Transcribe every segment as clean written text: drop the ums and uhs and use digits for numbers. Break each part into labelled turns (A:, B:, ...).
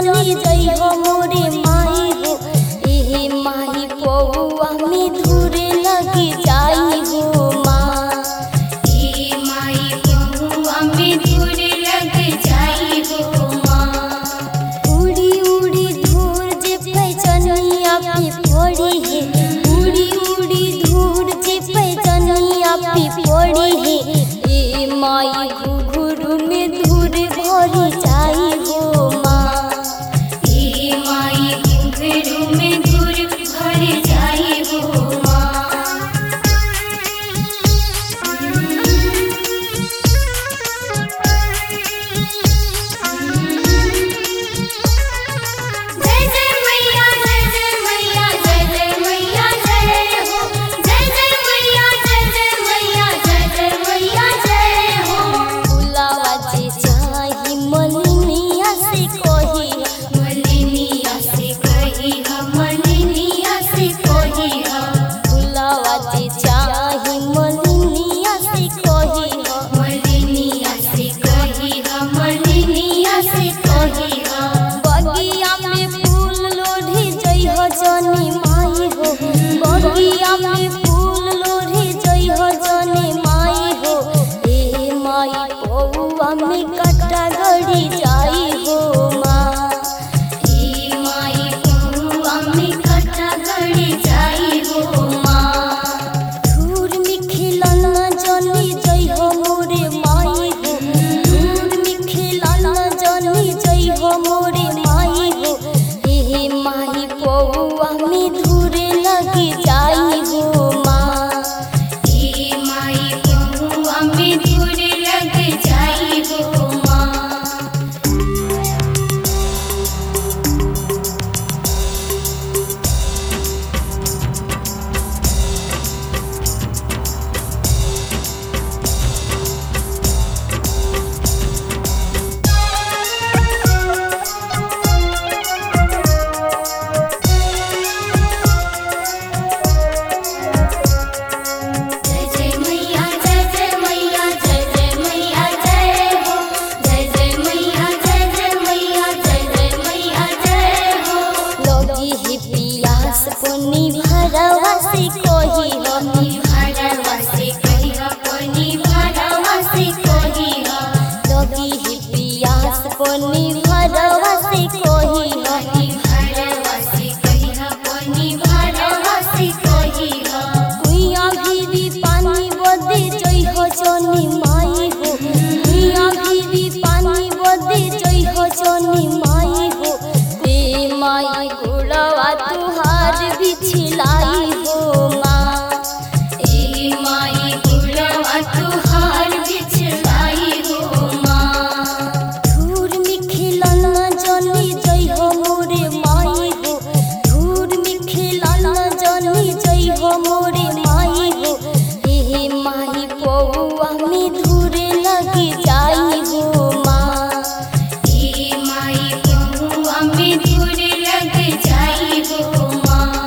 A: जानी जई हो मोरे माई हो। ए माई पौआ में धुरे लगी जाई हो माँ।
B: ए माई पौआ में धुरे लग जाई हो माँ।
A: उड़ी उड़ी धूर जे पैजनिया पे पड़ी है। उड़ी उड़ी धूर जे पैजनिया पे पड़ी है। ए माई घुघुरु में धूर भरी जाई हो माँ।
B: ए माई घुंघरू में धूर भर जाई हो माँ। जय जय मैया जय जय मैया जय जय मैया जय हो। जय जय मैया जय जय मैया जय जय मैया जय हो।
A: बुलावा जे चाही मलिनिया से कही।
B: मलिनिया से कही हम मलिनिया से कही हम।
A: बुलावा जे चाही मलिनिया से कही।
B: मलिनिया से कही हम मलिनिया से कही हम।
A: बगिया में फूल लोढ़ी जई हो जानी माई हो। बगिया में फूल लोढ़ी जई हो जानी माई हो। ए माई पौआ में कट्टा गड़ी जाई हो माँ।
B: ए माई पौआ में कट्टा गड़ी जाई हो माँ।
A: धूर में खिलना जानी जई हो मोरे माई हो। धूर में खिलना जानी जई हो मोरे माई हो। ए माई पौआ में धूरे लगी जाई हो माँ।
B: ए माई पौआ में धुरे लग जाई हो माँ। जय जय मैया जय जय मैया जय जय मैया जय हो। जय जय मैया जय जय मैया जय जय मैया जय हो।
A: लगी है पियास पुनी भरवा से कही हो।
B: भरवा से कही अपनी भरवा से कही
A: लगी है पियास पुनी भरवा से कही हो।
B: भरवा से कही अपनी भरवा से कही
A: कुइया भी पानी बदे जई हो जानी माई हो। कुइया भी पानी बदे जई हो जानी माई हो। ए माई गुड़वा तुहार बिछलाई हो माँ।
B: ए माई गुड़वा तुहार बिछलाई हो माँ।
A: धूर में खिलना जानी जई हो मोरे माई हो। धूर में खिलना जानी जई हो मोरे माई हो। ए माई पौआ में धूरे लगी जाई हो माँ।
B: ए माई पौआ में धुरे लग जाई हो माँ।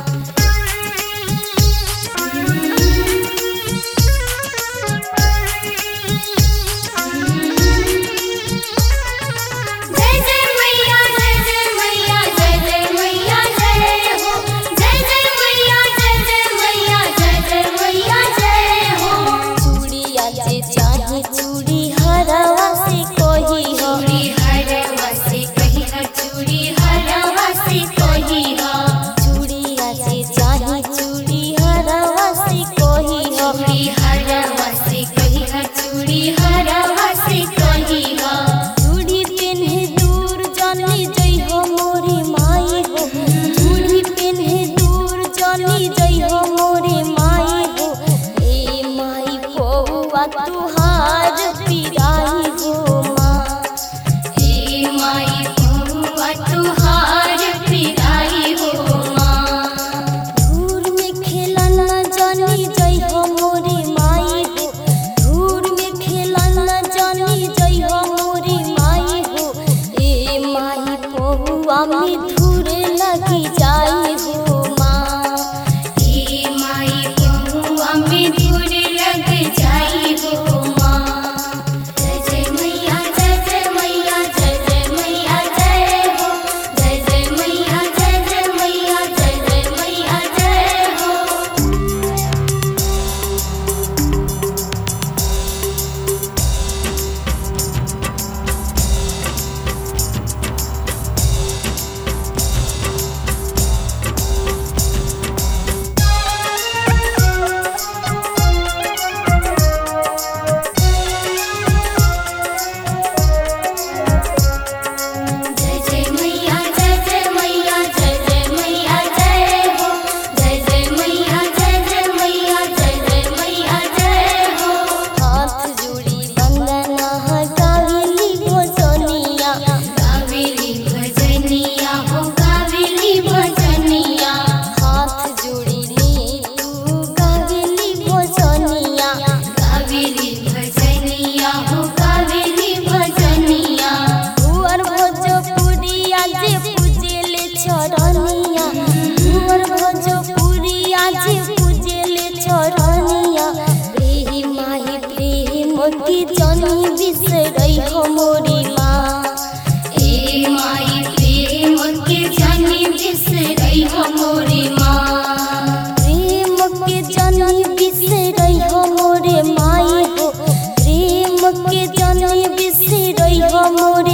B: जय जय मैया जय जय मैया जय जय मैया जय हो। जय जय मैया जय जय मैया जय जय मैया जय हो।
A: चूड़िया जे चाही चूड़ी हरवा से कही हो।
B: चूड़ी हरवा से कही चूड़ी हरवा से कही
A: चूड़िया जे चाही चूड़ी हरवा से कही हो।
B: चूड़ी हरवा से कही चूड़ी हरवा से कही
A: चूड़ी पेन्हे दूर जानी जई हो मोरे माई हो। चूड़ी पेन्हे दूर जानी जई हो मोरे माई हो। ए माई पौआ तुहार पिराई हो माँ।
B: ए माई पौआ तुहार पिराई हो माँ।
A: धूर में खेलना जानी जई हो मोरे माई हो। धूर में खेलना जानी जई हो मोरे माई हो। ए माई पौआ में धूरे लगी जाई हो माँ।
B: ए माई पौआ में धुरे लग जाई हो माँ। जय जय मैया जय जय मैया जय जय मैया जय हो।
A: मोरी